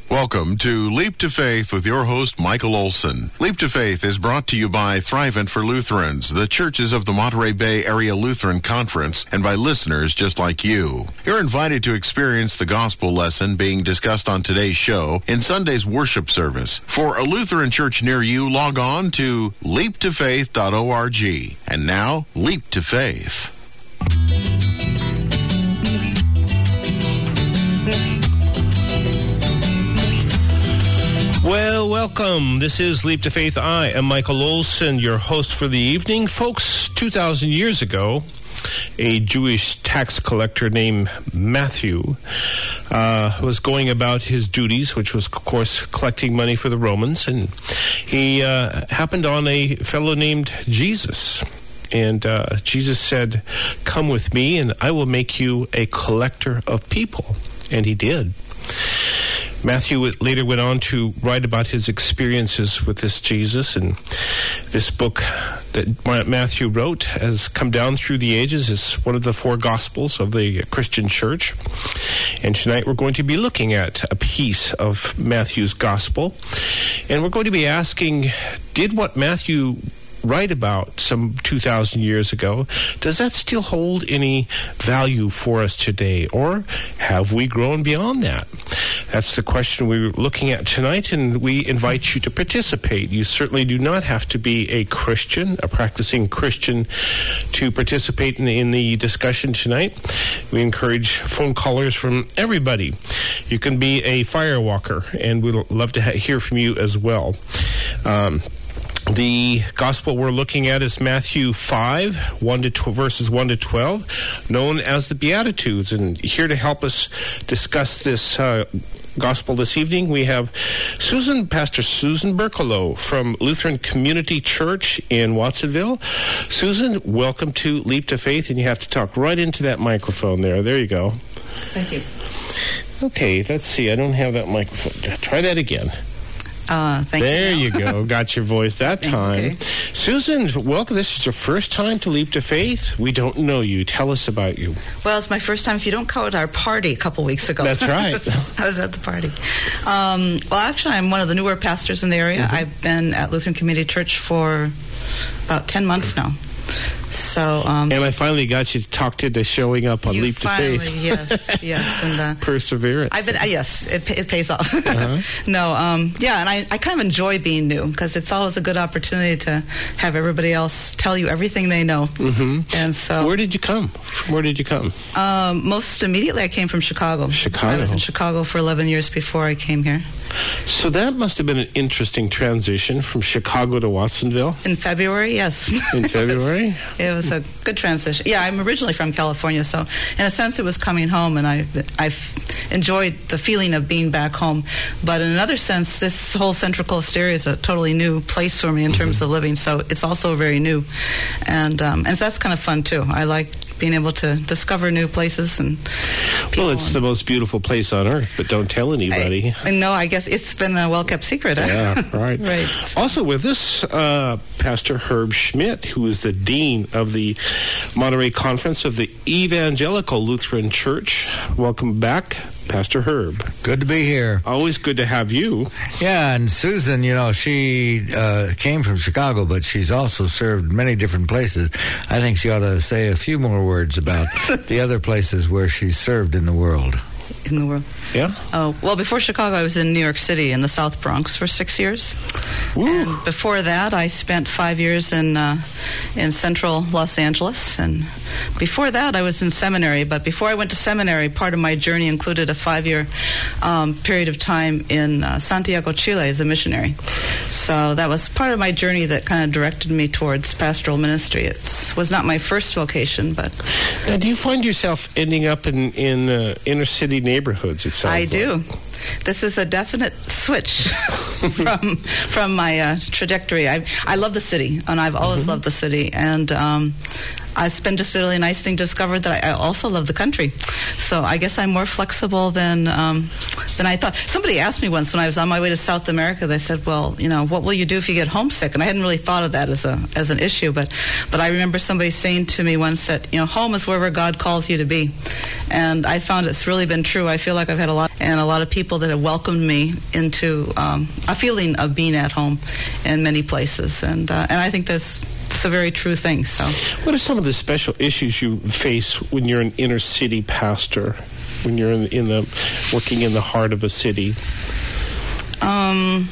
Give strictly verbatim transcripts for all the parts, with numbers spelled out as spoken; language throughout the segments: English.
Welcome to Leap to Faith with your host, Michael Olson. Leap to Faith is brought to you by Thrivent for Lutherans, the churches of the Monterey Bay Area Lutheran Conference, and by listeners just like you. You're invited to experience the gospel lesson being discussed on today's show in Sunday's worship service. For a Lutheran church near you, log on to leap to faith dot org. And now, Leap to Faith. Well, welcome. This is Leap to Faith. I am Michael Olson, your host for the evening. Folks, two thousand years ago, a Jewish tax collector named Matthew uh, was going about his duties, which was, of course, collecting money for the Romans, and he uh, happened on a fellow named Jesus. And uh, Jesus said, "Come with me, and I will make you a collector of people." And he did. Matthew later went on to write about his experiences with this Jesus, and this book that Matthew wrote has come down through the ages. It's one of the four Gospels of the Christian church. And tonight we're going to be looking at a piece of Matthew's Gospel, and we're going to be asking, did what Matthew write about some two thousand years ago, does that still hold any value for us today, or have we grown beyond that? That's the question we're looking at tonight, and we invite you to participate. You certainly do not have to be a Christian, a practicing Christian, to participate in the, in the discussion tonight. We encourage phone callers from everybody. You can be a fire walker, and we'd love to ha- hear from you as well. Um, The gospel we're looking at is Matthew five, one to tw- verses one to twelve, known as the Beatitudes. And here to help us discuss this uh, gospel this evening, we have Susan, Pastor Susan Berkalow from Lutheran Community Church in Watsonville. Susan, welcome to Leap to Faith, and you have to talk right into that microphone there. There you go. Thank you. Okay, let's see. I don't have that microphone. Try that again. Uh, thank there you, you go. Got your voice that time. Okay. Susan, welcome. This is your first time to Leap to Faith. We don't know you. Tell us about you. Well, it's my first time, if you don't count our party a couple weeks ago. That's right. I was at the party. Um, well, actually, I'm one of the newer pastors in the area. Mm-hmm. I've been at Lutheran Community Church for about ten months now. So, um, and I finally got you talked into showing up on Leap finally, to Faith. Yes, yes, and uh, perseverance. I've been, uh, yes, it, it pays off. Uh-huh. No, um, yeah, and I, I kind of enjoy being new because it's always a good opportunity to have everybody else tell you everything they know. Mm-hmm. And so, where did you come? Where did you come? Um, most immediately, I came from Chicago. Chicago. I was in Chicago for eleven years before I came here. So that must have been an interesting transition from Chicago to Watsonville. In February, yes. In February? It was a good transition. Yeah, I'm originally from California, so in a sense it was coming home, and I, I've enjoyed the feeling of being back home. But in another sense, this whole Central Coast area is a totally new place for me in terms mm-hmm. of living, so it's also very new. And, um, and that's kind of fun, too. I like being able to discover new places and people. Well, it's the most beautiful place on earth, but don't tell anybody. I, no, I guess it's been a well-kept secret. Yeah, right. Right. Also with us, uh, Pastor Herb Schmidt, who is the Dean of the Monterey Conference of the Evangelical Lutheran Church. Welcome back, Pastor Herb. Good to be here. Always good to have you. Yeah, and Susan, you know, she uh, came from Chicago, but she's also served many different places. I think she ought to say a few more words about the other places where she's served in the world. In the world. Yeah. Oh, well, before Chicago, I was in New York City in the South Bronx for six years. Woo. And before that, I spent five years in uh, in central Los Angeles. And before that, I was in seminary. But before I went to seminary, part of my journey included a five-year um, period of time in uh, Santiago, Chile as a missionary. So that was part of my journey that kind of directed me towards pastoral ministry. It was not my first vocation, but... Now, do you find yourself ending up in, in uh, inner city neighborhoods, it sounds I like? do. This is a definite switch from from my uh, trajectory. I I love the city, and I've always mm-hmm. loved the city. And um, it's been just really nice thing to discover that I, I also love the country. So I guess I'm more flexible than um, than I thought. Somebody asked me once when I was on my way to South America. They said, "Well, you know, what will you do if you get homesick?" And I hadn't really thought of that as a as an issue, but but I remember somebody saying to me once that, you know, home is wherever God calls you to be, and I found it's really been true. I feel like I've had a lot and a lot of people that have welcomed me into um, a feeling of being at home in many places, and uh, and I think that's. It's a very true thing. So, what are some of the special issues you face when you're an inner city pastor, when you're in, in the working in the heart of a city? Um,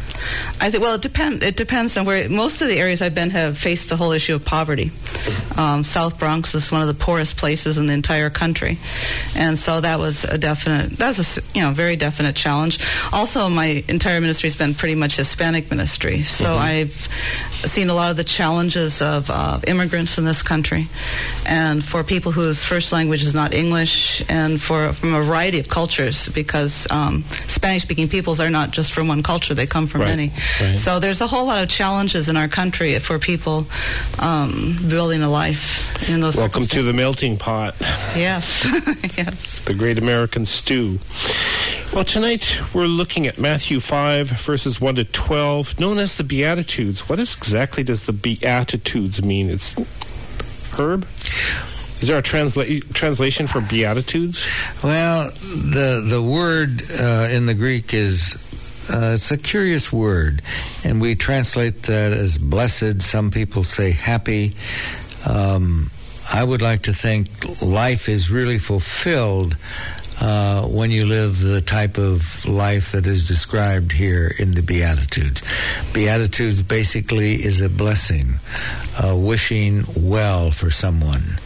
I think. Well, it depends. It depends on where. Most of the areas I've been have faced the whole issue of poverty. Um, South Bronx is one of the poorest places in the entire country, and so that was a definite. That was a you know very definite challenge. Also, my entire ministry has been pretty much Hispanic ministry, so mm-hmm. I've seen a lot of the challenges of uh, immigrants in this country, and for people whose first language is not English, and for from a variety of cultures, because um, Spanish-speaking peoples are not just from one culture; they come from right. many. Right. So there's a whole lot of challenges in our country for people um, building a life in those. Welcome to the melting pot. Yes, yes. The great American stew. Well, tonight we're looking at Matthew five, verses one to twelve, known as the Beatitudes. What exactly does the Beatitudes mean? It's Herb? Is there a transla- translation for Beatitudes? Well, the the word uh, in the Greek is, uh, it's a curious word, and we translate that as blessed. Some people say happy. Um, I would like to think life is really fulfilled Uh, when you live the type of life that is described here in the Beatitudes. Beatitudes basically is a blessing, uh, wishing well for someone.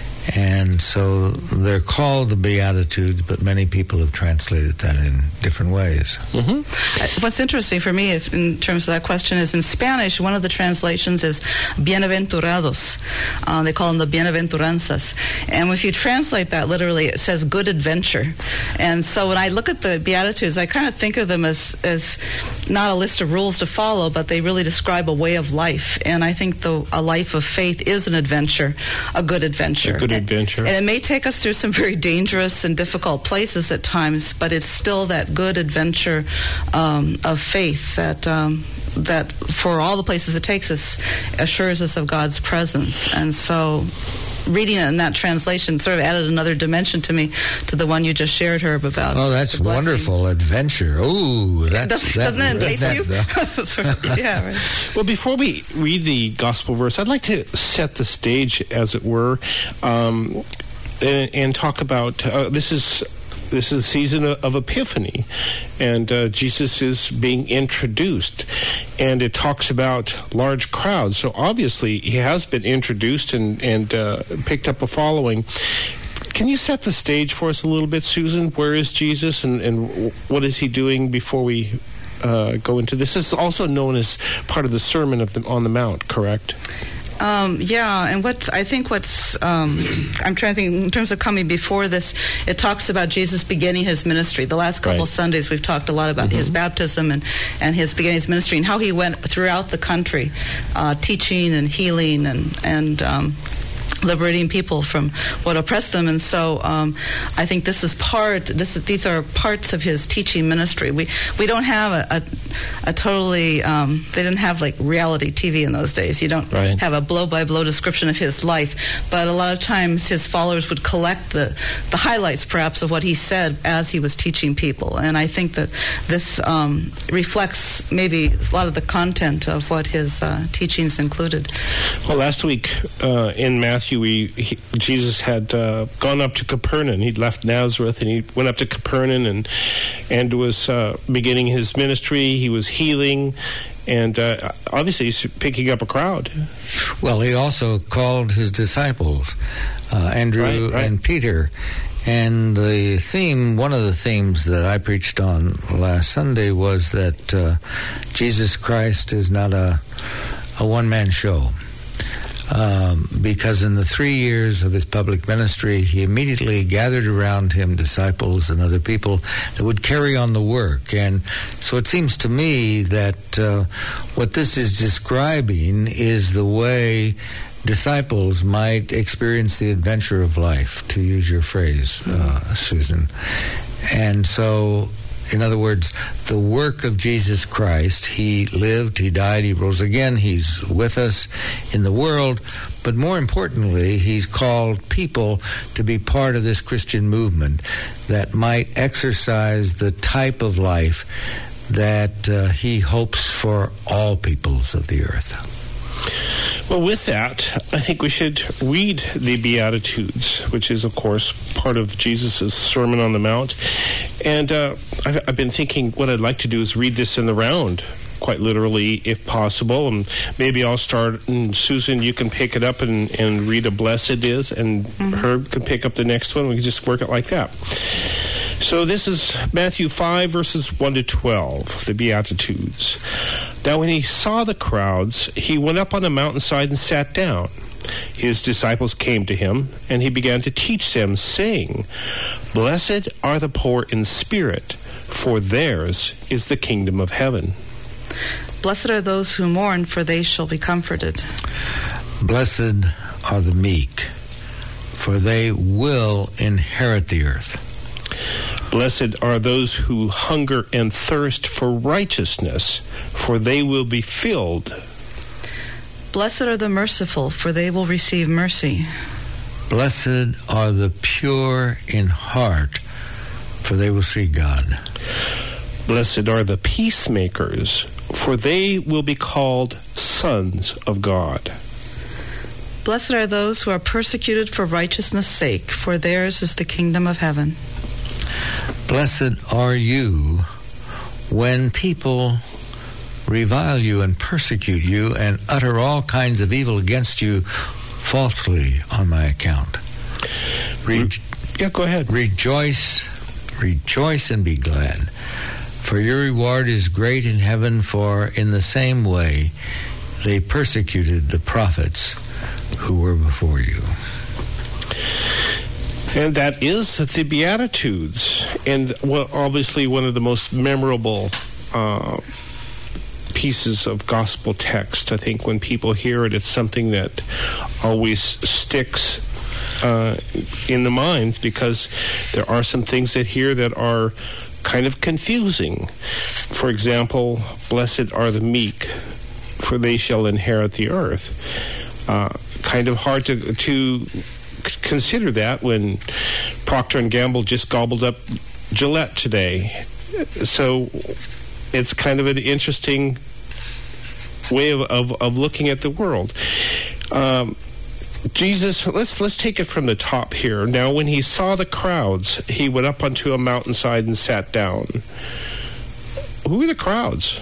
And so they're called the Beatitudes, but many people have translated that in different ways. Mm-hmm. What's interesting for me, if, in terms of that question, is in Spanish, one of the translations is bienaventurados. Uh, they call them the bienaventuranzas. And if you translate that literally, it says good adventure. And so when I look at the Beatitudes, I kind of think of them as, as not a list of rules to follow, but they really describe a way of life. And I think the, a life of faith is an adventure, a good adventure. A good adventure. And it may take us through some very dangerous and difficult places at times, but it's still that good adventure um, of faith that um, that for all the places it takes us assures us of God's presence. And so reading it in that translation sort of added another dimension to me, to the one you just shared, Herb, about. Oh, that's wonderful. Adventure. Ooh, that's, Does, that, doesn't it entice you? That, sort of, yeah, right. Well, before we read the gospel verse, I'd like to set the stage, as it were, um, and, and talk about uh, this is. This is a season of Epiphany, and uh, Jesus is being introduced, and it talks about large crowds. So obviously he has been introduced and, and uh, picked up a following. Can you set the stage for us a little bit, Susan? Where is Jesus, and, and what is he doing before we uh, go into this? This is also known as part of the Sermon of the, on the Mount, correct? Um, yeah, and what's I think what's um, I'm trying to think in terms of coming before this. It talks about Jesus beginning his ministry. The last couple right. of Sundays we've talked a lot about mm-hmm. his baptism and, and his beginning his ministry and how he went throughout the country, uh, teaching and healing and and. Um, liberating people from what oppressed them. And so um, I think this is part, this is, these are parts of his teaching ministry. We we don't have a, a, a totally, um, they didn't have like reality T V in those days. You don't right. have a blow-by-blow description of his life. But a lot of times his followers would collect the, the highlights perhaps of what he said as he was teaching people. And I think that this um, reflects maybe a lot of the content of what his uh, teachings included. Well, last week uh, in Matthew, We, he, Jesus had uh, gone up to Capernaum. He'd left Nazareth, and he went up to Capernaum and and was uh, beginning his ministry. He was healing, and uh, obviously he's picking up a crowd. Well, he also called his disciples, uh, Andrew right, right. and Peter. And the theme, one of the themes that I preached on last Sunday was that uh, Jesus Christ is not a, a one-man show. Um, because in the three years of his public ministry, he immediately gathered around him disciples and other people that would carry on the work. And so it seems to me that uh, what this is describing is the way disciples might experience the adventure of life, to use your phrase, uh, Susan. And so, in other words, the work of Jesus Christ, he lived, he died, he rose again, he's with us in the world, but more importantly, he's called people to be part of this Christian movement that might exercise the type of life that uh, he hopes for all peoples of the earth. Well, with that, I think we should read the Beatitudes, which is, of course, part of Jesus' Sermon on the Mount. And uh, I've, I've been thinking what I'd like to do is read this in the round, quite literally, if possible. And maybe I'll start, and Susan, you can pick it up and, and read a blessed is, and mm-hmm. Herb can pick up the next one. We can just work it like that. So this is Matthew five, verses one to twelve, the Beatitudes. Now when he saw the crowds, he went up on a mountainside and sat down. His disciples came to him, and he began to teach them, saying, Blessed are the poor in spirit, for theirs is the kingdom of heaven. Blessed are those who mourn, for they shall be comforted. Blessed are the meek, for they will inherit the earth. Blessed are those who hunger and thirst for righteousness, for they will be filled. Blessed are the merciful, for they will receive mercy. Blessed are the pure in heart, for they will see God. Blessed are the peacemakers, for they will be called sons of God. Blessed are those who are persecuted for righteousness' sake, for theirs is the kingdom of heaven. Blessed are you when people revile you and persecute you and utter all kinds of evil against you falsely on my account. Re- yeah, go ahead. Rejoice, rejoice and be glad, for your reward is great in heaven, for in the same way they persecuted the prophets who were before you. And that is the Beatitudes. And well, obviously one of the most memorable uh, pieces of gospel text. I think when people hear it, it's something that always sticks uh, in the mind, because there are some things that here that are kind of confusing. For example, blessed are the meek, for they shall inherit the earth. Uh, kind of hard to... to consider that when Procter and Gamble just gobbled up Gillette today. So it's kind of an interesting way of, of, of looking at the world. Um, Jesus, let's let's take it from the top here. Now, when he saw the crowds, he went up onto a mountainside and sat down. Who were the crowds?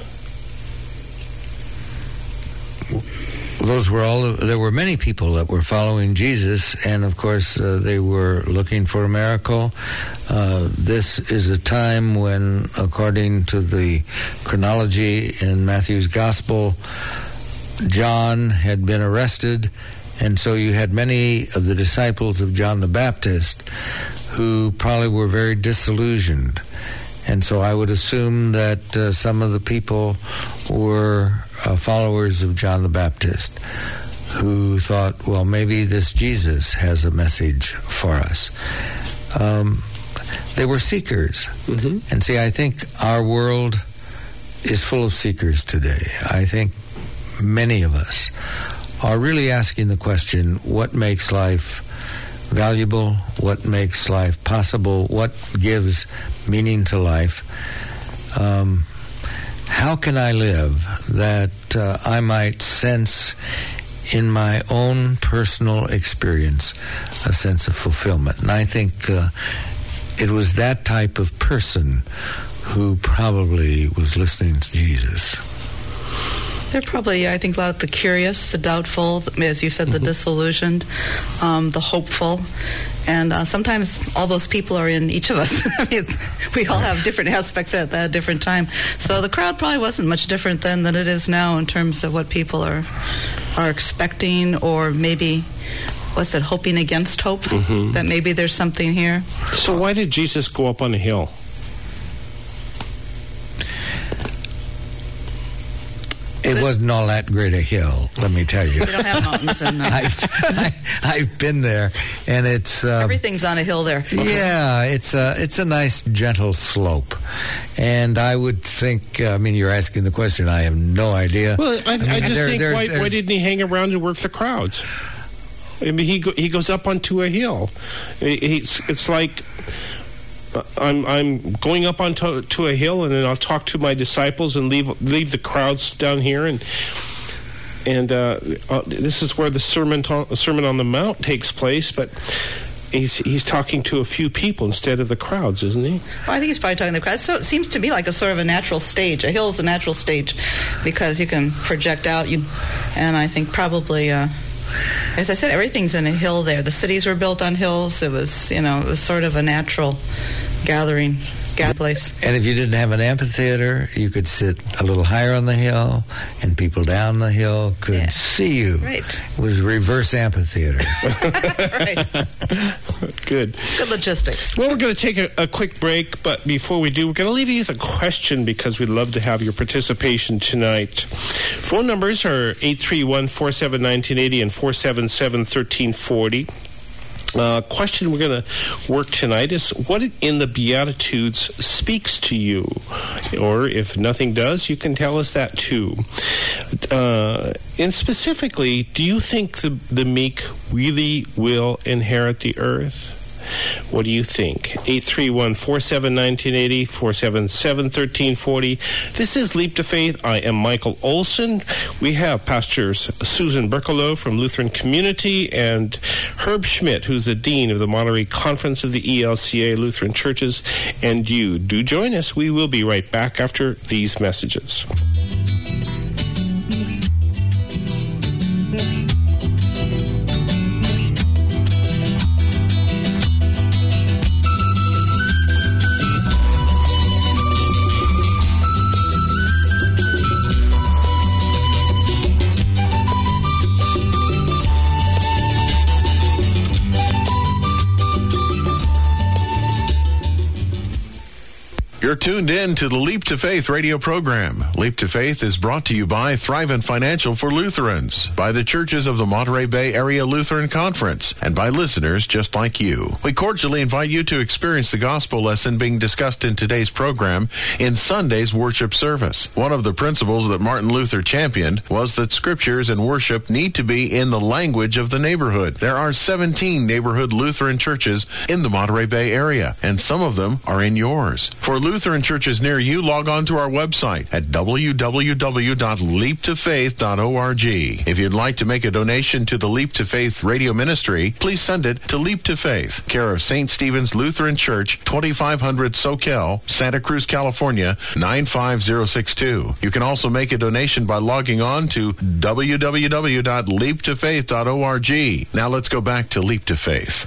Those were all. There were many people that were following Jesus, and of course, uh, they were looking for a miracle. Uh, this is a time when, according to the chronology in Matthew's Gospel, John had been arrested, and so you had many of the disciples of John the Baptist who probably were very disillusioned. And so I would assume that uh, some of the people were uh, followers of John the Baptist who thought, well, maybe this Jesus has a message for us. Um, they were seekers. Mm-hmm. And see, I think our world is full of seekers today. I think many of us are really asking the question, what makes life valuable, what makes life possible, what gives meaning to life. Um, how can I live that uh, I might sense in my own personal experience a sense of fulfillment? And I think uh, it was that type of person who probably was listening to Jesus. They're probably, I think, a lot of the curious, the doubtful, as you said, the mm-hmm. disillusioned, um, the hopeful. And uh, sometimes all those people are in each of us. I mean, we all have different aspects at that different time. So the crowd probably wasn't much different then than it is now in terms of what people are are expecting, or maybe, what's it, hoping against hope, mm-hmm. that maybe there's something here. So why did Jesus go up on a hill? It wasn't all that great a hill, let me tell you. We don't have mountains. And, uh, I've, I, I've been there, and it's... Uh, everything's on a hill there. Yeah, it's a, it's a nice, gentle slope. And I would think, uh, I mean, you're asking the question, I have no idea. Well, I, I, I mean, I just there, think, there, why, why didn't he hang around and work the crowds? I mean, he go, he goes up onto a hill. It's, it's like... I'm I'm going up onto to a hill, and then I'll talk to my disciples and leave leave the crowds down here, and and uh, uh, this is where the sermon to, Sermon on the Mount takes place. But he's he's talking to a few people instead of the crowds, isn't he? Well, I think he's probably talking to the crowds. So it seems to me like a sort of a natural stage. A hill is a natural stage because you can project out. You, and I think probably. Uh, As I said, everything's in a hill there. The cities were built on hills. It was, you know, it was sort of a natural gathering, gathering place. And if you didn't have an amphitheater, you could sit a little higher on the hill, and people down the hill could yeah. see you. Right. It was reverse amphitheater. Right. Good. Good logistics. Well, we're going to take a, a quick break, but before we do, we're going to leave you with a question because we'd love to have your participation tonight. Phone numbers are eight three one, four seven, one nine eight zero and four seven seven, one three four zero. Uh, question we're going to work tonight is what in the Beatitudes speaks to you? Or if nothing does, you can tell us that too. Uh, and specifically, do you think the, the meek really will inherit the earth? What do you think? eight three one, four seven, one nine eight zero, four seven seven, one three four zero. This is Leap to Faith. I am Michael Olson. We have Pastors Susan Berkelow from Lutheran Community and Herb Schmidt, who's the Dean of the Monterey Conference of the E L C A Lutheran Churches. And you do join us. We will be right back after these messages. You're tuned in to the Leap to Faith radio program. Leap to Faith is brought to you by Thrivent Financial for Lutherans, by the Churches of the Monterey Bay Area Lutheran Conference, and by listeners just like you. We cordially invite you to experience the gospel lesson being discussed in today's program in Sunday's worship service. One of the principles that Martin Luther championed was that scriptures and worship need to be in the language of the neighborhood. There are seventeen neighborhood Lutheran churches in the Monterey Bay area, and some of them are in yours. For Lutheran churches near you, log on to our website at w w w dot leap to faith dot org. If you'd like to make a donation to the Leap to Faith radio ministry, please send it to Leap to Faith, care of Saint Stephen's Lutheran Church, twenty-five hundred Soquel, Santa Cruz, California, nine five zero six two. You can also make a donation by logging on to w w w dot leap to faith dot org. Now let's go back to Leap to Faith.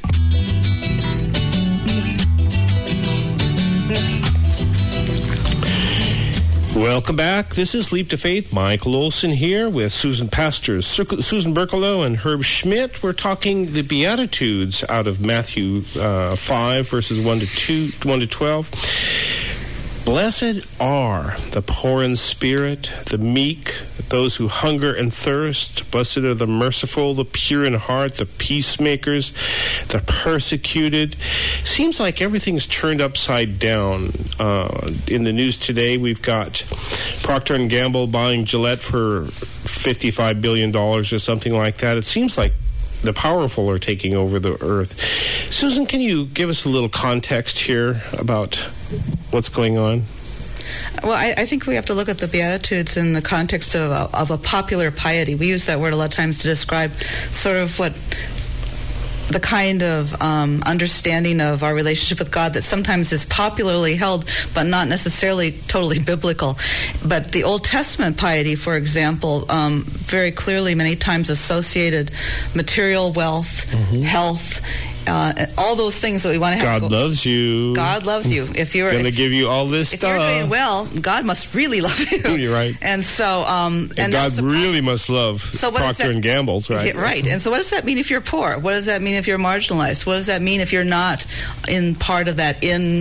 Welcome back. This is Leap to Faith. Michael Olson here with Susan Pastors, Susan Berkelow and Herb Schmidt. We're talking the Beatitudes out of Matthew uh, five, verses one to two, one to twelve. Blessed are the poor in spirit, the meek, those who hunger and thirst. Blessed are the merciful, the pure in heart, the peacemakers, the persecuted. Seems like everything's turned upside down. Uh, in the news today, we've got Procter and Gamble buying Gillette for fifty-five billion dollars or something like that. It seems like the powerful are taking over the earth. Susan, can you give us a little context here about what's going on? Well, I, I think we have to look at the Beatitudes in the context of a, of a popular piety. We use that word a lot of times to describe sort of what the kind of um, understanding of our relationship with God that sometimes is popularly held, but not necessarily totally biblical. But the Old Testament piety, for example, um, very clearly many times associated material wealth, mm-hmm. health, Uh, all those things that we want to have. God go- loves you. God loves you. If you're going to give you all this if stuff, if you're doing well, God must really love you. You're right. And so, um, and, and God really must love so Procter and Gamble's, right? Yeah, right. And so, what does that mean if you're poor? What does that mean if you're marginalized? What does that mean if you're not in part of that in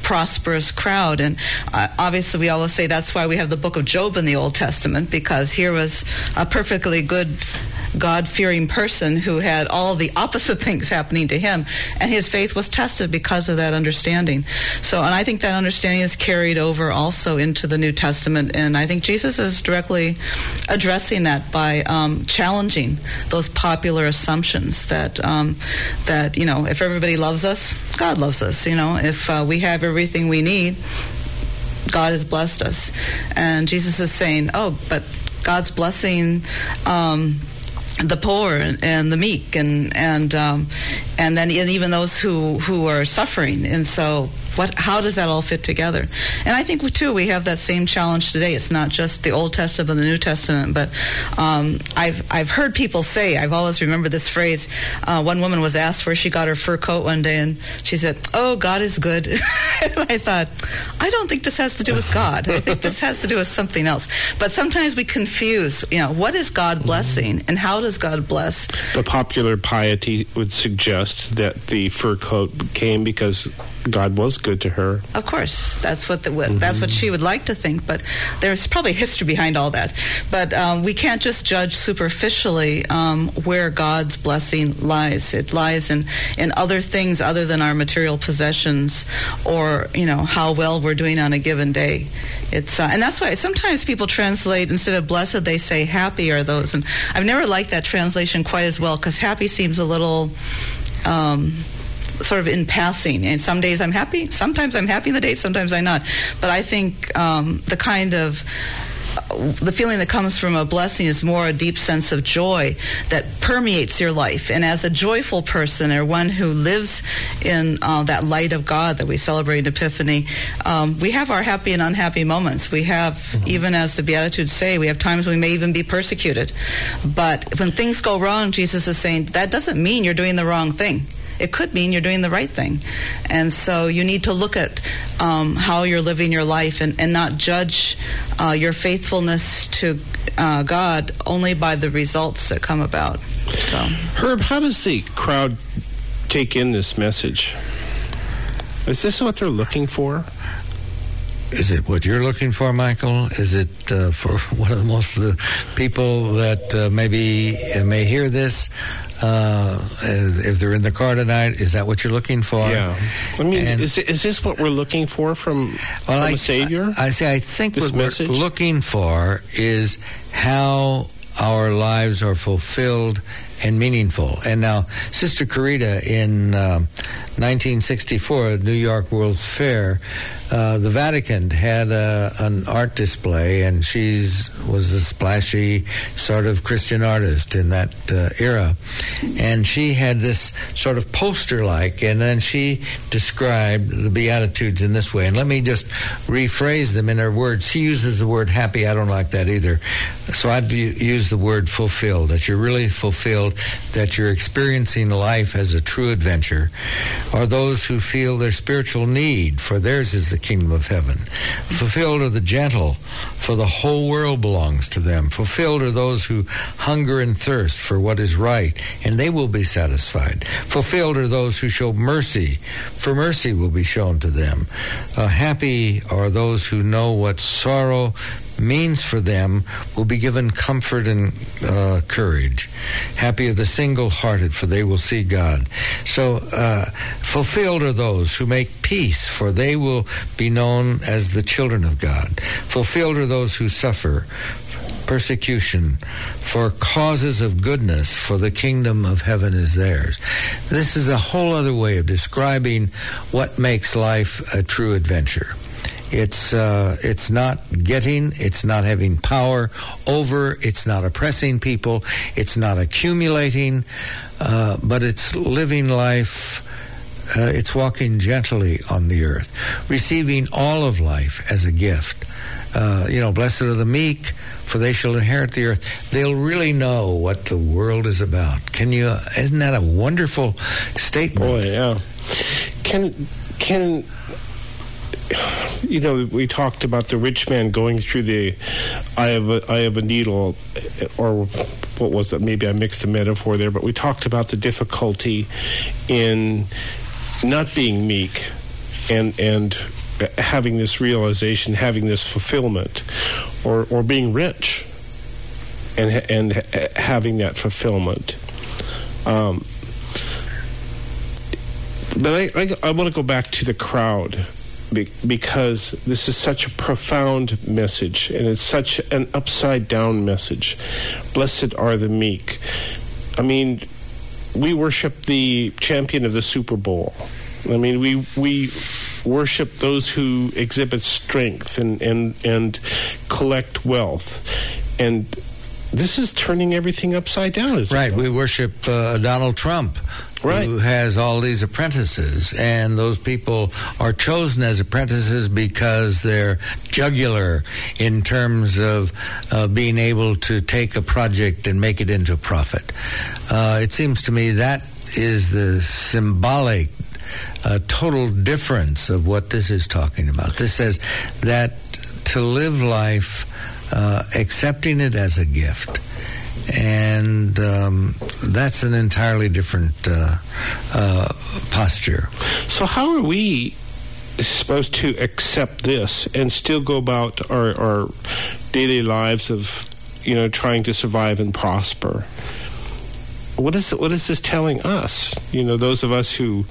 prosperous crowd. And uh, obviously we always say that's why we have the book of Job in the Old Testament, because here was a perfectly good God-fearing person who had all the opposite things happening to him, and his faith was tested because of that understanding. So, and I think that understanding is carried over also into the New Testament, and I think Jesus is directly addressing that by um, challenging those popular assumptions that um, that you know, if everybody loves us, God loves us. You know, if uh, we have everything we need, God has blessed us. And Jesus is saying, oh, but God's blessing um, the poor and, and the meek, and and um, and then and even those who, who are suffering. And so, what? How does that all fit together? And I think we, too, we have that same challenge today. It's not just the Old Testament and the New Testament, but um, I've I've heard people say, I've always remembered this phrase. Uh, one woman was asked where she got her fur coat one day, and she said, "Oh, God is good." And I thought, I don't think this has to do with God. I think this has to do with something else. But sometimes we confuse, you know, what is God blessing, and how does God bless? The popular piety would suggest that the fur coat came because God was good to her. Of course, that's what the, mm-hmm. that's what she would like to think, but there's probably history behind all that. But um, we can't just judge superficially um, where God's blessing lies. It lies in, in other things other than our material possessions, or you know, how well we're doing on a given day. It's uh, and that's why sometimes people translate, instead of blessed, they say happy are those. And I've never liked that translation quite as well, because happy seems a little Um, sort of in passing, and some days I'm happy, sometimes I'm happy in the day, sometimes I'm not. But I think um, the kind of uh, the feeling that comes from a blessing is more a deep sense of joy that permeates your life. And as a joyful person, or one who lives in uh, that light of God that we celebrate in Epiphany, um, we have our happy and unhappy moments. We have, mm-hmm. even as the Beatitudes say, we have times we may even be persecuted. But when things go wrong, Jesus is saying, that doesn't mean you're doing the wrong thing. It could mean you're doing the right thing. And so you need to look at um, how you're living your life, and, and not judge uh, your faithfulness to uh, God only by the results that come about. So, Herb, how does the crowd take in this message? Is this what they're looking for? Is it what you're looking for, Michael? Is it uh, for one of the most of the people that uh, maybe uh, may hear this? Uh, if they're in the car tonight, is that what you're looking for? Yeah. I mean, and, is is this what we're looking for from, well, from I, a Savior? I, I say I think this what message? we're looking for is how our lives are fulfilled and meaningful. And now, Sister Carita, in uh, nineteen sixty-four at New York World's Fair, uh, the Vatican had a, an art display, and she was a splashy sort of Christian artist in that uh, era. And she had this sort of poster-like, and then she described the Beatitudes in this way. And let me just rephrase them in her words. She uses the word happy. I don't like that either. So I'd use the word fulfilled, that you're really fulfilled, that you're experiencing life as a true adventure, are those who feel their spiritual need, for theirs is the kingdom of heaven. Fulfilled are the gentle, for the whole world belongs to them. Fulfilled are those who hunger and thirst for what is right, and they will be satisfied. Fulfilled are those who show mercy, for mercy will be shown to them. Uh, happy are those who know what sorrow means for them, will be given comfort and uh, courage. Happy are the single-hearted, for they will see God. So uh, fulfilled are those who make peace, for they will be known as the children of God. Fulfilled are those who suffer persecution for causes of goodness, for the kingdom of heaven is theirs. This is a whole other way of describing what makes life a true adventure. It's uh, it's not getting, it's not having power over, it's not oppressing people, it's not accumulating, uh, but it's living life, uh, it's walking gently on the earth, receiving all of life as a gift. Uh, you know, blessed are the meek, for they shall inherit the earth. They'll really know what the world is about. Can you? Isn't that a wonderful statement? Boy, yeah. Can can. You know, we talked about the rich man going through the eye of a, eye of a needle, or what was that? Maybe I mixed a metaphor there, but we talked about the difficulty in not being meek and and having this realization, having this fulfillment, or or being rich, and and having that fulfillment. Um, but I I, I want to go back to the crowd, because this is such a profound message, and it's such an upside-down message. Blessed are the meek. I mean, we worship the champion of the Super Bowl. I mean, we we worship those who exhibit strength and, and, and collect wealth. And this is turning everything upside down, isn't right. it? We worship uh, Donald Trump, right, who has all these apprentices, and those people are chosen as apprentices because they're jugular in terms of uh, being able to take a project and make it into a profit. Uh, it seems to me that is the symbolic uh, total difference of what this is talking about. This says that to live life uh, accepting it as a gift, and um, that's an entirely different uh, uh, posture. So how are we supposed to accept this and still go about our, our daily lives of, you know, trying to survive and prosper? What is what is this telling us? You know, those of us who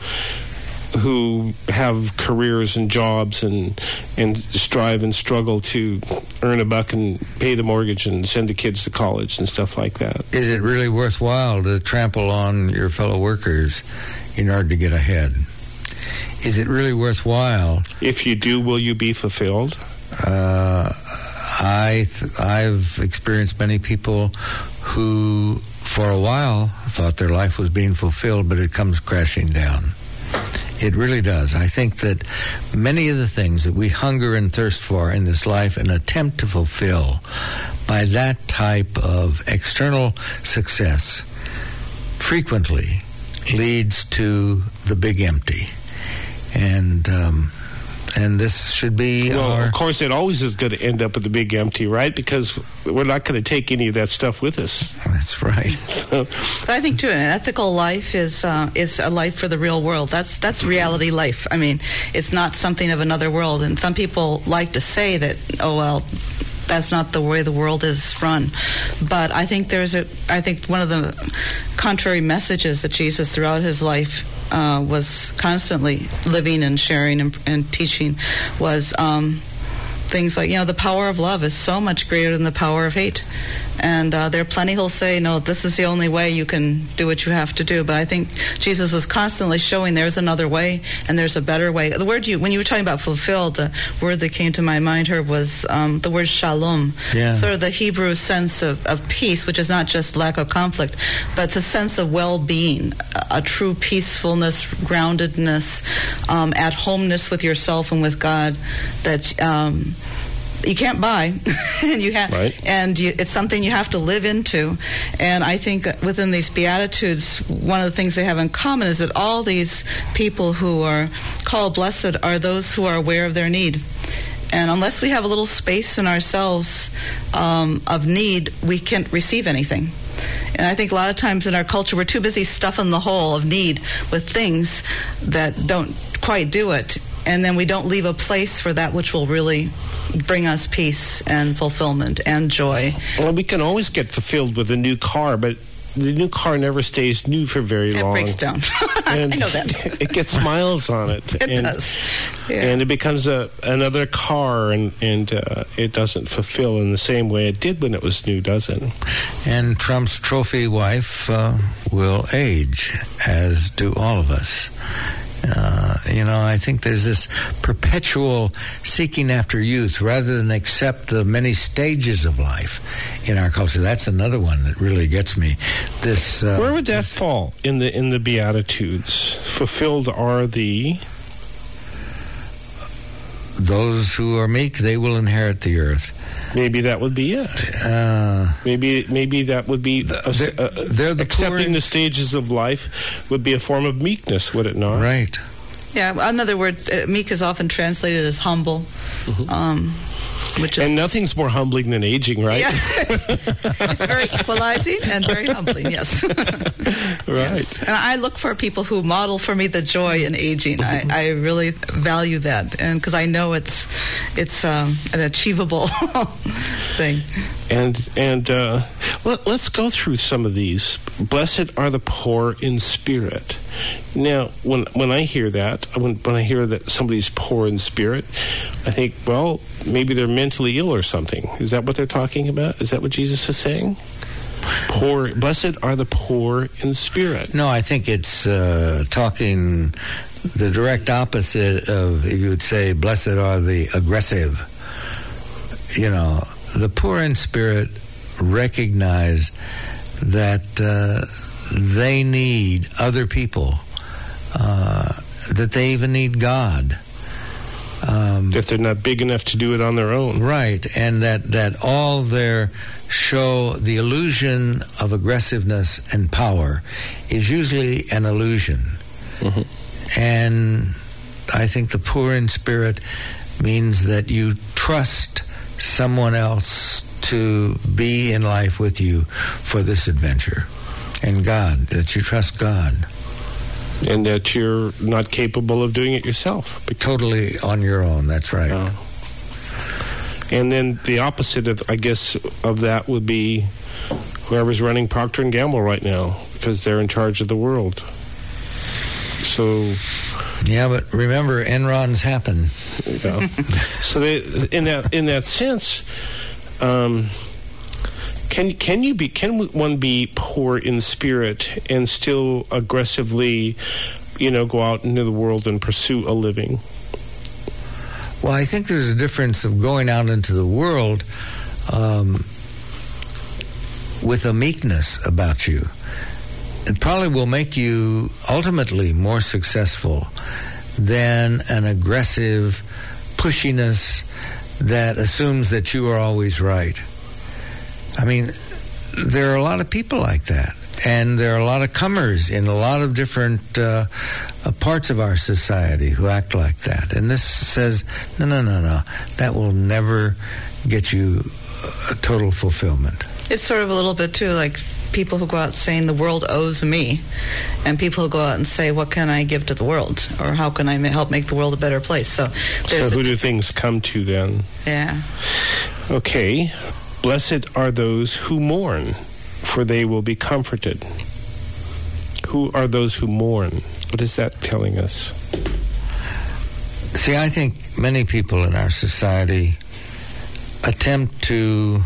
who have careers and jobs and and strive and struggle to earn a buck and pay the mortgage and send the kids to college and stuff like that. Is it really worthwhile to trample on your fellow workers in order to get ahead? Is it really worthwhile? If you do, will you be fulfilled? Uh, I th- I've experienced many people who, for a while, thought their life was being fulfilled, but it comes crashing down. It really does. I think that many of the things that we hunger and thirst for in this life and attempt to fulfill by that type of external success frequently leads to the big empty. And um, and this should be well, our... of course, it always is going to end up with the big empty, right? Because we're not going to take any of that stuff with us. That's right. So, but I think too, an ethical life is uh, is a life for the real world. That's that's reality life. I mean, it's not something of another world. And some people like to say that, oh well, that's not the way the world is run. But I think there's a. I think one of the contrary messages that Jesus throughout his life uh, was constantly living and sharing and, and teaching was um, things like, you know, the power of love is so much greater than the power of hate. And uh, there are plenty who'll say, no, this is the only way you can do what you have to do. But I think Jesus was constantly showing there's another way and there's a better way. The word you, when you were talking about fulfilled, the word that came to my mind here was um, the word shalom. Yeah. Sort of the Hebrew sense of, of peace, which is not just lack of conflict, but it's a sense of well-being, a, a true peacefulness, groundedness, um, at homeness with yourself and with God that... Um, you can't buy, and you have, right. and you, it's something you have to live into. And I think within these Beatitudes, one of the things they have in common is that all these people who are called blessed are those who are aware of their need. And unless we have a little space in ourselves um, of need, we can't receive anything. And I think a lot of times in our culture, we're too busy stuffing the hole of need with things that don't quite do it. And then we don't leave a place for that which will really bring us peace and fulfillment and joy. Well, we can always get fulfilled with a new car, but the new car never stays new for very it long. It breaks down. And I know that. It gets miles on it. It and, does. Yeah. And it becomes a another car, and, and uh, it doesn't fulfill in the same way it did when it was new, does it? And Trump's trophy wife uh, will age, as do all of us. Uh, you know, I think there's this perpetual seeking after youth rather than accept the many stages of life in our culture. That's another one that really gets me. This uh, where would that fall in the in the Beatitudes? Fulfilled are the those who are meek; they will inherit the earth. Maybe that would be it. Uh, maybe maybe that would be they're, uh, they're the accepting poor... the stages of life would be a form of meekness, would it not? Right. Yeah. In other words, uh, meek is often translated as humble. Mm-hmm. Um, Which is, and nothing's more humbling than aging, right? Yeah. It's very equalizing and very humbling, yes. Right. Yes. And I look for people who model for me the joy in aging. I, I really value that, and because I know it's it's um, an achievable thing. And and uh, let, let's go through some of these. Blessed are the poor in spirit. Now, when when I hear that, when when I hear that somebody's poor in spirit, I think, well, maybe they're mentally ill or something. Is that what they're talking about? Is that what Jesus is saying? Poor, blessed are the poor in spirit. No, I think it's uh, talking the direct opposite of, if you would say, blessed are the aggressive. You know, the poor in spirit recognize that uh, they need other people, uh, that they even need God. Um, if they're not big enough to do it on their own. Right, and that, that all their show, the illusion of aggressiveness and power, is usually an illusion. Mm-hmm. And I think the poor in spirit means that you trust someone else to be in life with you for this adventure. And God, that you trust God. And that you're not capable of doing it yourself. Totally on your own, that's right. Uh, and then the opposite, of, I guess, of that would be whoever's running Procter and Gamble right now, because they're in charge of the world. So... Yeah, but remember, Enron's happen. Yeah. So they, in that in that sense, um, can can you be can one be poor in spirit and still aggressively, you know, go out into the world and pursue a living? Well, I think there's a difference of going out into the world um, with a meekness about you. It probably will make you ultimately more successful than an aggressive pushiness that assumes that you are always right. I mean, there are a lot of people like that, and there are a lot of comers in a lot of different uh, uh, parts of our society who act like that. And this says, no, no, no, no, that will never get you a total fulfillment. It's sort of a little bit, too, like people who go out saying the world owes me, and people who go out and say, what can I give to the world, or how can I ma- help make the world a better place? So, so who do things come to then? Yeah. Okay. Blessed are those who mourn, for they will be comforted. Who are those who mourn? What is that telling us? See, I think many people in our society attempt to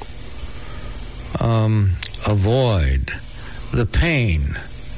um, avoid the pain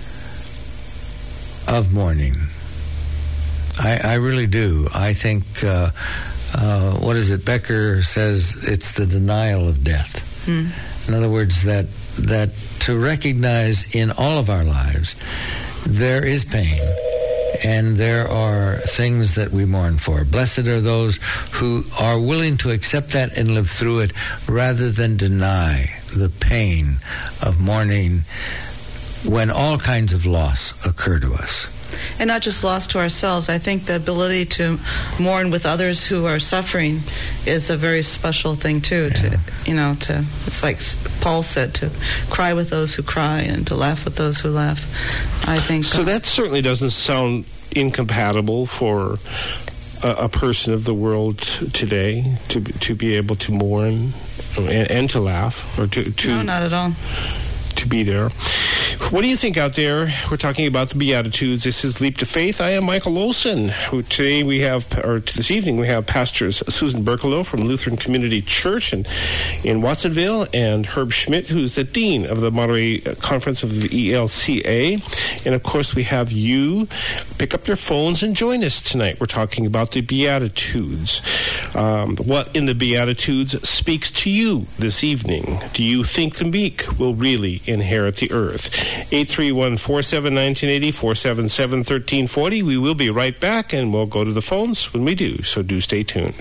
of mourning. I, I really do. I think, uh, uh, what is it, Becker says it's the denial of death. Mm. In other words, that that to recognize in all of our lives there is pain and there are things that we mourn for. Blessed are those who are willing to accept that and live through it rather than deny the pain of mourning when all kinds of loss occur to us. And not just loss to ourselves. I think the ability to mourn with others who are suffering is a very special thing too. Yeah. To you know, to it's like Paul said, to cry with those who cry and to laugh with those who laugh. I think so. Uh, that certainly doesn't sound incompatible for a, a person of the world today to to be able to mourn and, and to laugh, or to, to no, not at all. To be there. What do you think out there? We're talking about the Beatitudes. This is Leap to Faith. I am Michael Olson. Today we have, or this evening we have Pastors Susan Berkelow from Lutheran Community Church in, in Watsonville, and Herb Schmidt, who's the Dean of the Monterey Conference of the E L C A. And of course we have you. Pick up your phones and join us tonight. We're talking about the Beatitudes. Um, what in the Beatitudes speaks to you this evening? Do you think the meek will really inherit the earth? eight three one, four seven one nine eight zero, four seven seven, one three four zero. We will be right back, and we'll go to the phones when we do, so do stay tuned.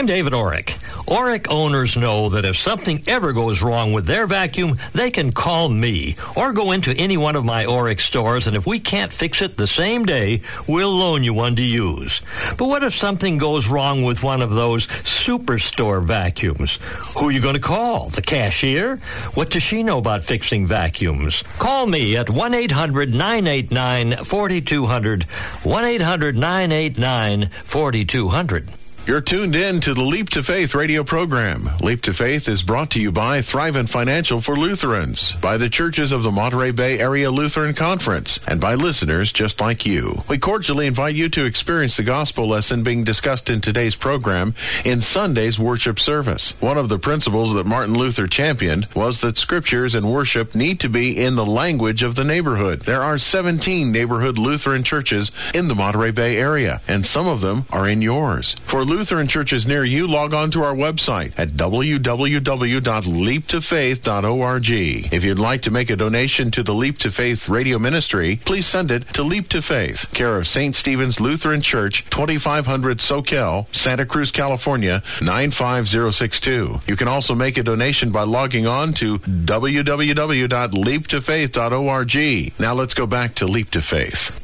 I'm David Orrick. Orrick owners know that if something ever goes wrong with their vacuum, they can call me or go into any one of my Orrick stores, and if we can't fix it the same day, we'll loan you one to use. But what if something goes wrong with one of those superstore vacuums? Who are you going to call? The cashier? What does she know about fixing vacuums? Call me at one eight hundred nine eight nine four two zero zero, one eight hundred nine eight nine four two zero zero. You're tuned in to the Leap to Faith radio program. Leap to Faith is brought to you by Thrivent Financial for Lutherans, by the Churches of the Monterey Bay Area Lutheran Conference, and by listeners just like you. We cordially invite you to experience the gospel lesson being discussed in today's program in Sunday's worship service. One of the principles that Martin Luther championed was that scriptures and worship need to be in the language of the neighborhood. There are seventeen neighborhood Lutheran churches in the Monterey Bay area, and some of them are in yours. For Lutheran churches near you, log on to our website at w w w dot leap to faith dot org. If you'd like to make a donation to the Leap to Faith radio ministry, please send it to Leap to Faith, care of Saint Stephen's Lutheran Church, twenty-five hundred Soquel, Santa Cruz, California, nine five zero six two. You can also make a donation by logging on to w w w dot leap to faith dot org. Now let's go back to Leap to Faith.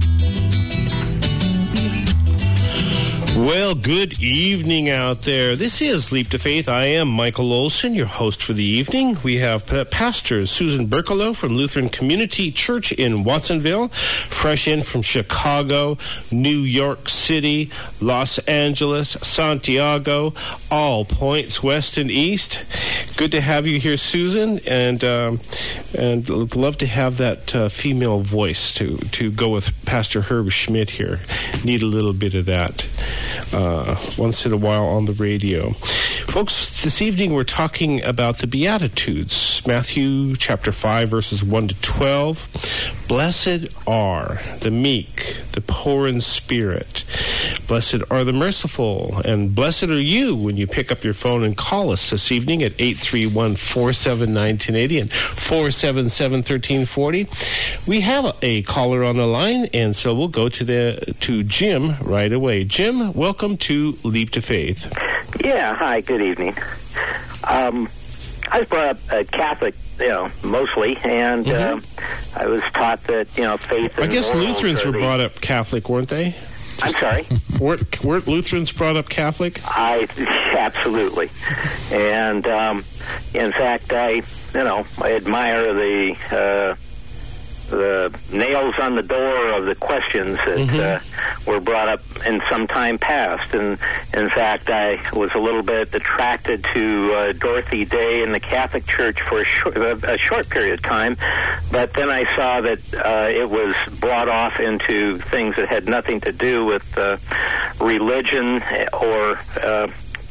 Well, good evening out there. This is Leap to Faith. I am Michael Olson, your host for the evening. We have P- Pastor Susan Berkelo from Lutheran Community Church in Watsonville, fresh in from Chicago, New York City, Los Angeles, Santiago, all points west and east. Good to have you here, Susan, and um, and love to have that uh, female voice to, to go with Pastor Herb Schmidt here. Need a little bit of that. Uh, once in a while on the radio. Folks, this evening we're talking about the Beatitudes, Matthew chapter five, verses one to twelve. Blessed are the meek, the poor in spirit. Blessed are the merciful, and blessed are you when you pick up your phone and call us this evening at eight three one, four seven nine, one zero eight zero and four seven seven, one three four zero. We have a caller on the line, and so we'll go to the to Jim right away. Jim, welcome to Leap to Faith. Yeah, hi, good evening. Um, I was brought up uh, Catholic, you know, mostly, and mm-hmm. uh, I was taught that, you know, faith and I guess Lutherans were the... brought up Catholic, weren't they? I'm sorry? weren't, weren't Lutherans brought up Catholic? I, absolutely. And, um, in fact, I, you know, I admire the... Uh, the nails on the door of the questions that mm-hmm. uh, were brought up in some time past. And in fact, I was a little bit attracted to uh, Dorothy Day in the Catholic Church for a short, a short period of time, but then I saw that uh, it was brought off into things that had nothing to do with uh, religion or uh,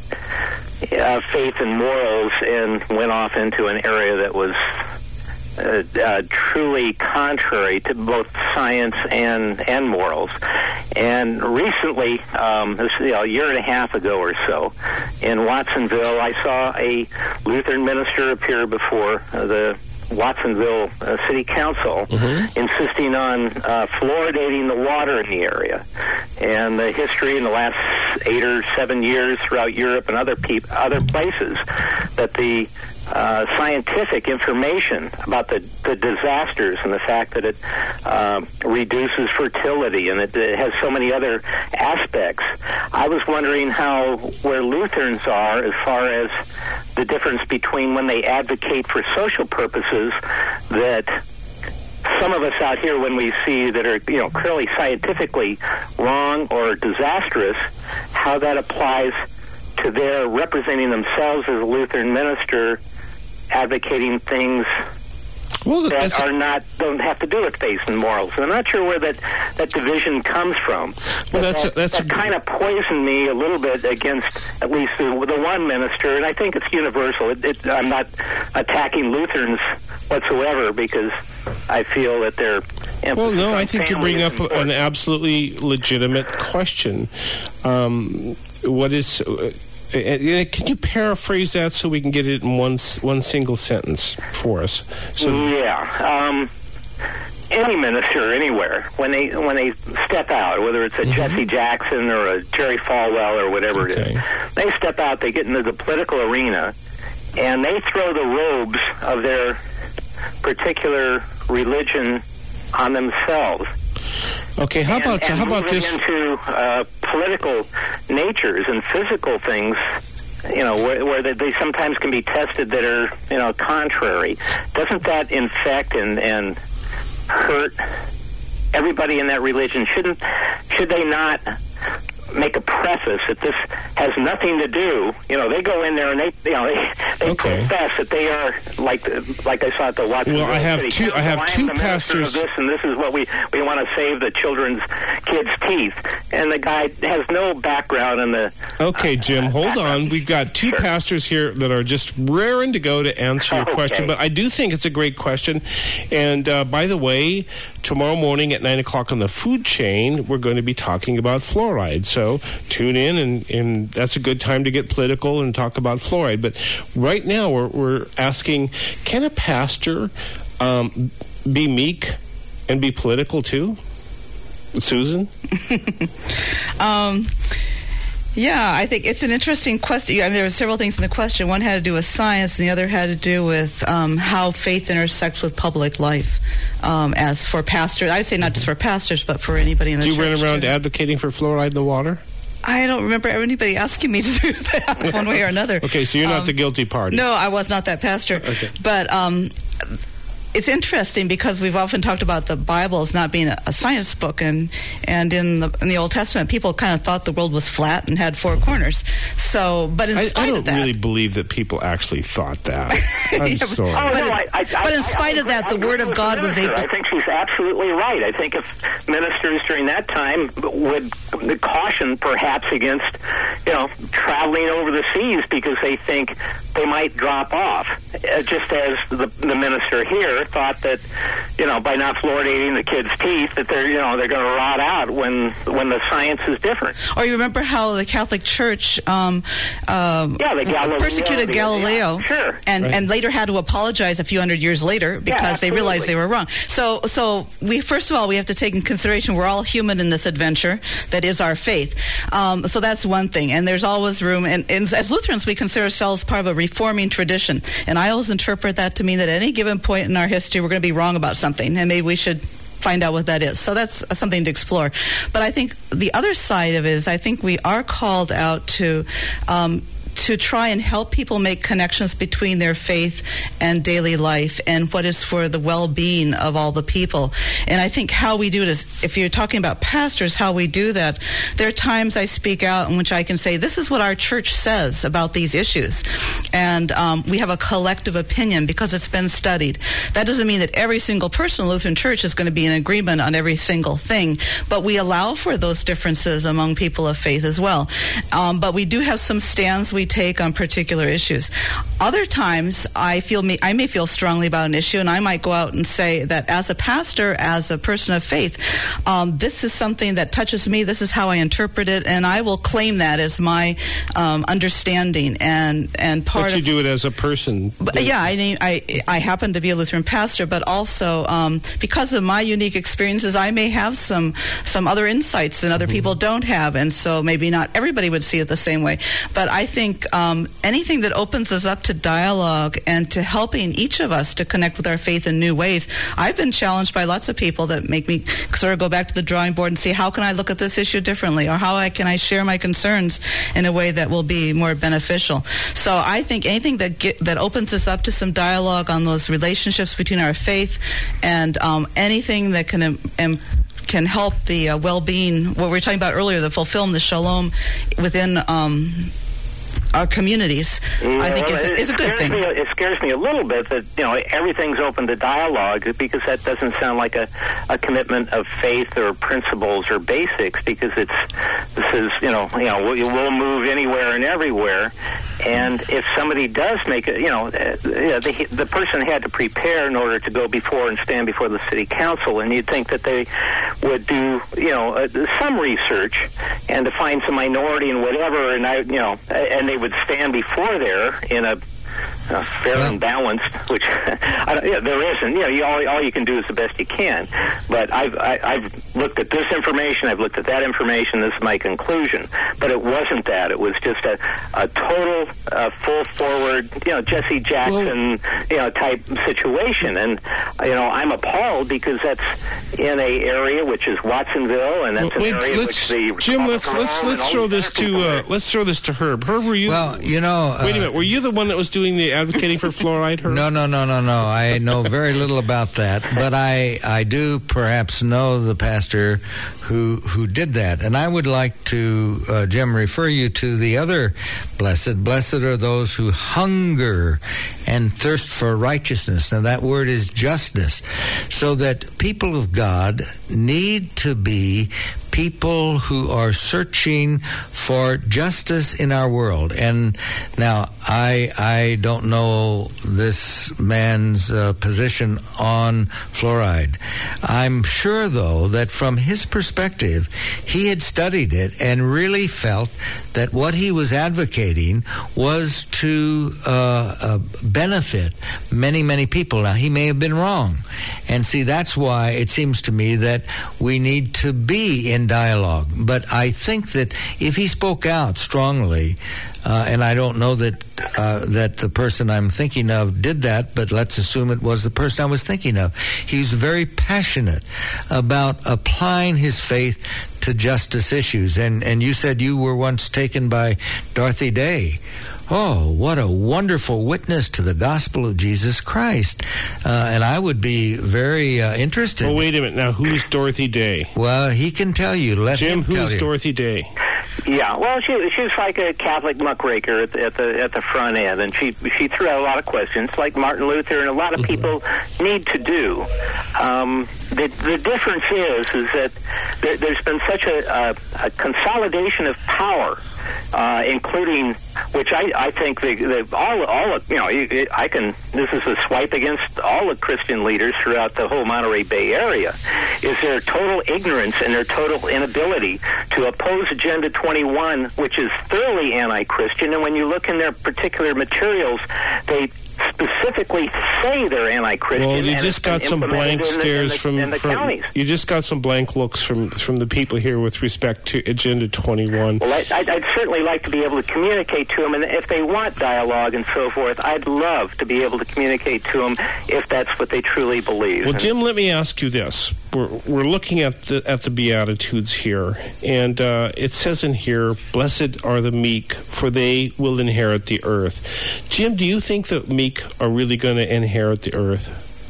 uh, faith and morals, and went off into an area that was Uh, uh, truly contrary to both science and and morals. And recently, um, this, you know, a year and a half ago or so, in Watsonville, I saw a Lutheran minister appear before uh, the Watsonville uh, City Council, mm-hmm. insisting on uh, fluoridating the water in the area. And the history in the last eight or seven years throughout Europe and other peop- other places, that the Uh, scientific information about the, the disasters and the fact that it uh, reduces fertility and it, it has so many other aspects. I was wondering how, where Lutherans are as far as the difference between when they advocate for social purposes that some of us out here, when we see that are, you know, clearly scientifically wrong or disastrous, how that applies to their representing themselves as a Lutheran minister, advocating things well, that are not don't have to do with faith and morals. And I'm not sure where that, that division comes from. Well, that's that, a, that's that kind of poisoned me a little bit against at least the, the one minister, and I think it's universal. It, it, I'm not attacking Lutherans whatsoever because I feel that they're. Well, no, I think you bring up an absolutely legitimate question. Um, what is? Uh, Uh, can you paraphrase that so we can get it in one one single sentence for us? So yeah. Um, any minister anywhere, when they when they step out, whether it's a mm-hmm. Jesse Jackson or a Jerry Falwell or whatever okay. it is, they step out, they get into the political arena, and they throw the robes of their particular religion on themselves. Okay, how and, about and how about moving this? into uh, political natures and physical things, you know, where, where they, they sometimes can be tested that are, you know, contrary. Doesn't that infect and and hurt everybody in that religion? Shouldn't should they not make a preface that this has nothing to do? You know, they go in there and they, you know, they, they okay. profess that they are like like I saw at the Watson. Well, I have City two. Council. I have I two am the pastors. Of this, and this is what we we want to save the children's kids' teeth. And the guy has no background in the. Okay, Jim, uh, hold background. on. We've got two Sure. pastors here that are just raring to go to answer your Okay. question, but I do think it's a great question. And uh, by the way, tomorrow morning at nine o'clock on the food chain, we're going to be talking about fluoride. So tune in, and, and that's a good time to get political and talk about fluoride. But right now, we're, we're asking, can a pastor um, be meek and be political too? Susan? um, yeah, I think it's an interesting question. I mean, there were several things in the question. One had to do with science, and the other had to do with um, how faith intersects with public life. Um, as for pastors, I say not just for pastors, but for anybody in the do church. Do you run around too. advocating for fluoride in the water? I don't remember anybody asking me to do that one way or another. Okay, so you're not um, the guilty party. No, I was not that pastor. Okay. But um, it's interesting because we've often talked about the Bible as not being a, a science book, and and in the in the Old Testament, people kind of thought the world was flat and had four corners. So, but in I, spite I don't of that, really believe that people actually thought that. I'm Yeah, but- sorry. Oh, But no, in- I, I, but in I- spite I of that, agree- the I Word agree of with God the was minister. able- I think she's absolutely right. I think if ministers during that time would caution perhaps against, you know, traveling over the seas because they think they might drop off, uh, just as the, the minister here thought that, you know, by not fluoridating the kids' teeth, that they're, you know, they're going to rot out when when the science is different. or you remember how the Catholic Church um, um, Yeah, the Galileo- persecuted the- Galileo, yeah, sure. and Right. and later had to apologize a few hundred years later because they realized absolutely. they were wrong. So, so we first of all we have to take in consideration we're all human in this adventure that is our faith. Um, so that's one thing, and there's always room. And, and as Lutherans, we consider ourselves part of a reforming tradition, and I always interpret that to mean that at any given point in our history, we're going to be wrong about something, and maybe we should find out what that is. So that's uh, something to explore. But I think the other side of it is I think we are called out to um, to try and help people make connections between their faith and daily life and what is for the well-being of all the people. And I think how we do it is, if you're talking about pastors, how we do that, there are times I speak out in which I can say, this is what our church says about these issues. And um, we have a collective opinion because it's been studied. That doesn't mean that every single person in the Lutheran Church is going to be in agreement on every single thing, but we allow for those differences among people of faith as well. Um, but we do have some stands we take on particular issues. Other times, I feel me, I may feel strongly about an issue, and I might go out and say that as a pastor, as a person of faith, um, this is something that touches me. This is how I interpret it, and I will claim that as my um, understanding and and part. But you of, do it as a person. But, yeah, I, I I happen to be a Lutheran pastor, but also um, because of my unique experiences, I may have some some other insights that other mm-hmm. people don't have, and so maybe not everybody would see it the same way. But I think um, anything that opens us up to dialogue and to helping each of us to connect with our faith in new ways. I've been challenged by lots of people that make me sort of go back to the drawing board and see how can I look at this issue differently, or how I, can I share my concerns in a way that will be more beneficial. So I think anything that get, that opens us up to some dialogue on those relationships between our faith and um, anything that can um, um, can help the uh, well-being, what we were talking about earlier, the fulfillment, the shalom within um, our communities, yeah, I think well, is, a, is a good thing. Me, it scares me a little bit that, you know, everything's open to dialogue, because that doesn't sound like a, a commitment of faith or principles or basics, because it's this is, you know, you know, we'll, we'll move anywhere and everywhere. And if somebody does make it, you know, uh, the, the person had to prepare in order to go before and stand before the city council, and you'd think that they would do, you know, uh, some research and to find some minority and whatever, and I, you know, and they would stand before there in a uh, fair well, and balanced, which I don't, yeah, there isn't. You know, you, all, all you can do is the best you can. But I've I, I've looked at this information, I've looked at that information. This is my conclusion. But it wasn't that. It was just a, a total uh, full forward, you know, Jesse Jackson, well, you know, type situation. And you know, I'm appalled because that's in a area which is Watsonville, and that's well, wait, an area which the Jim. Let's let's let's throw this to uh, let's throw this to Herb. Herb, were you? Well, you know. Wait a uh, minute. Were you the one that was doing the advocating for fluoride, Herb? No, no, no, no, no. I know very little about that, but I I do perhaps know the pastor who who did that, and I would like to, uh, Jim, refer you to the other blessed. Blessed are those who hunger and thirst for righteousness. Now that word is justice, so that people of God need to be people who are searching for justice in our world. And now, I I don't know this man's uh, position on fluoride. I'm sure, though, that from his perspective, he had studied it and really felt that what he was advocating was to uh, uh, benefit many, many people. Now, he may have been wrong. And see, that's why it seems to me that we need to be in dialogue. But I think that if he spoke out strongly, uh, and I don't know that uh, that the person I'm thinking of did that, but let's assume it was the person I was thinking of. He's very passionate about applying his faith to justice issues. And, and you said you were once taken by Dorothy Day. Oh, what a wonderful witness to the gospel of Jesus Christ. Uh, and I would be very uh, interested. Well, wait a minute. Now, who's Dorothy Day? Well, he can tell you. Let Jim, him tell who's you. Dorothy Day? Yeah, well, she she's like a Catholic muckraker at the, at the at the front end, and she she threw out a lot of questions, like Martin Luther and a lot of mm-hmm. people need to do. Um, the the difference is is that there, there's been such a, a, a consolidation of power, uh, including which I, I think the, the all all of, you know it, I can this is a swipe against all the Christian leaders throughout the whole Monterey Bay area, is their total ignorance and their total inability to oppose Agenda twenty-one, which is thoroughly anti-Christian. And when you look in their particular materials, they specifically say they're anti-Christian. Well, you just got some blank stares from, in the from counties. You just got some blank looks from, from the people here with respect to Agenda twenty-one. Well, I, I'd, I'd certainly like to be able to communicate to them, and if they want dialogue and so forth, I'd love to be able to communicate to them if that's what they truly believe. Well, Jim, let me ask you this. We're, we're looking at the at the Beatitudes here, and uh, it says in here, "Blessed are the meek, for they will inherit the earth." Jim, do you think the meek are really going to inherit the earth?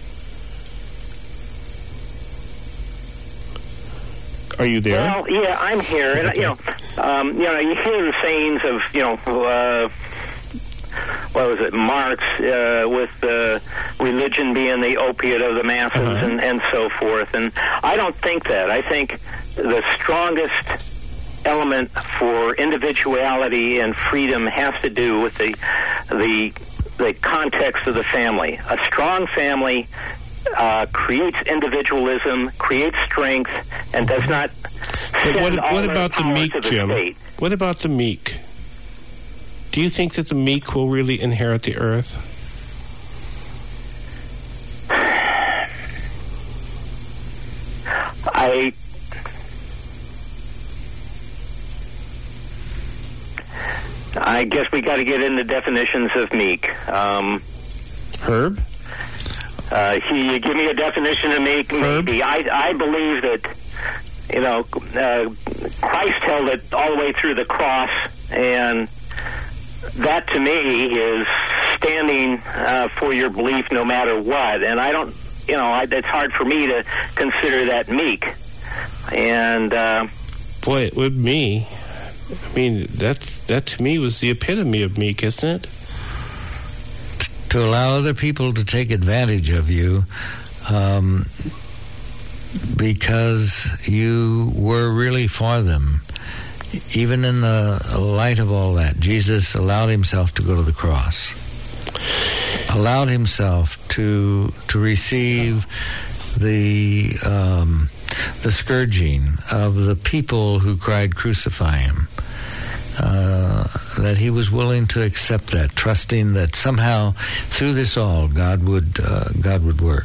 Are you there? Well, yeah, I'm here, and okay. you know, um, you know, you hear the sayings of you know. Uh, What was it, Marx, uh, with uh, religion being the opiate of the masses uh-huh. and, and so forth. And I don't think that. I think the strongest element for individuality and freedom has to do with the the the context of the family. A strong family uh, creates individualism, creates strength, and does not But what, send all what their about the power meek, to the Jim? state. What about the meek? Do you think that the meek will really inherit the earth? I I guess we got to get into definitions of meek. Um, Herb? Uh, he, give me a definition of meek. Herb? Maybe. I, I believe that, you know, uh, Christ held it all the way through the cross, and that to me is standing uh, for your belief no matter what. And I don't, you know, I, it's hard for me to consider that meek. And uh, boy, it would me. I mean, that that to me was the epitome of meek, isn't it? To allow other people to take advantage of you, um, because you were really for them. Even in the light of all that, Jesus allowed himself to go to the cross, allowed himself to to receive the um, the scourging of the people who cried, "Crucify him." uh, that he was willing to accept that, trusting that somehow through this all God would uh, God would work.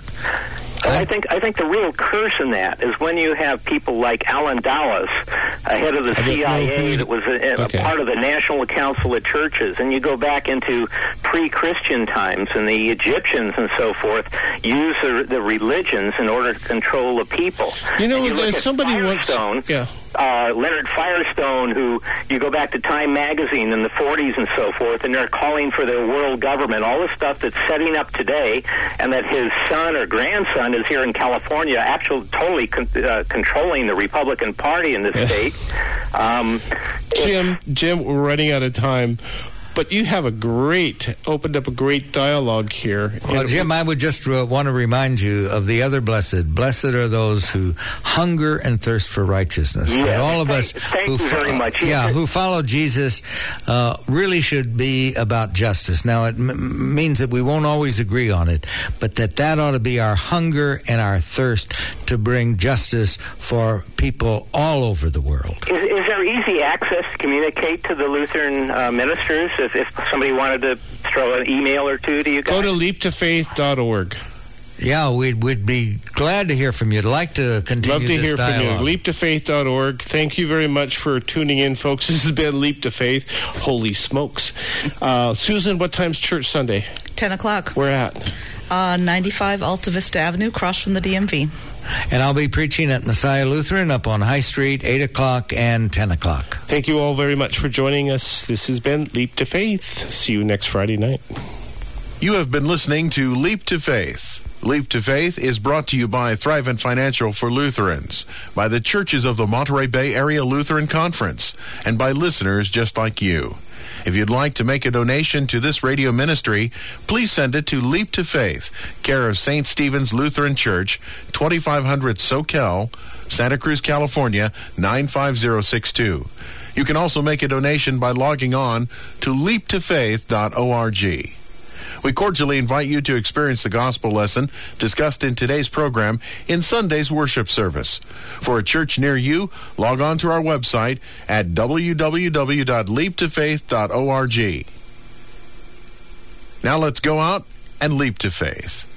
I think I think the real curse in that is when you have people like Alan Dulles, a head of the C I A that was a, a okay. part of the National Council of Churches, and you go back into pre-Christian times, and the Egyptians and so forth use the, the religions in order to control the people. You know, you there's somebody Firestone, once... Yeah. Uh, Leonard Firestone, who you go back to Time Magazine in the forties and so forth, and they're calling for their world government, all the stuff that's setting up today, and that his son or grandson is here in California, actually totally con- uh, controlling the Republican Party in this yeah. state. Um, Jim, Jim, we're running out of time. But you have a great, opened up a great dialogue here. Well, Jim, I would just uh, want to remind you of the other blessed. Blessed are those who hunger and thirst for righteousness. Yeah, and all of thank, us thank who you fo- very much. Yeah, who follow Jesus uh, really should be about justice. Now, it m- means that we won't always agree on it, but that that ought to be our hunger and our thirst to bring justice for people all over the world. Is, is there easy access to communicate to the Lutheran uh, ministers? If, if somebody wanted to throw an email or two to you guys? Go to leap to faith dot org. Yeah, we'd, we'd be glad to hear from you. I'd like to continue Love to this hear dialogue. from you. leap to faith dot org. Thank you very much for tuning in, folks. This has been Leap to Faith. Holy smokes. Uh, Susan, what time's church Sunday? ten o'clock. Where at? Uh, ninety-five Alta Vista Avenue, across from the D M V. And I'll be preaching at Messiah Lutheran up on High Street, eight o'clock and ten o'clock. Thank you all very much for joining us. This has been Leap to Faith. See you next Friday night. You have been listening to Leap to Faith. Leap to Faith is brought to you by Thrivent Financial for Lutherans, by the Churches of the Monterey Bay Area Lutheran Conference, and by listeners just like you. If you'd like to make a donation to this radio ministry, please send it to Leap to Faith, care of Saint Stephen's Lutheran Church, twenty-five hundred Soquel, Santa Cruz, California, nine five zero six two. You can also make a donation by logging on to leap to faith dot org. We cordially invite you to experience the gospel lesson discussed in today's program in Sunday's worship service. For a church near you, log on to our website at w w w dot leap to faith dot org. Now let's go out and leap to faith.